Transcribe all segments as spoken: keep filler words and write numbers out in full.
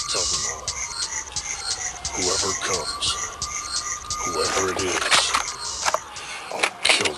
Tell them all. Whoever comes, whoever it is, I'll kill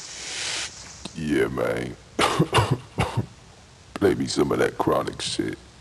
Yeah, man. Play me some of that chronic shit.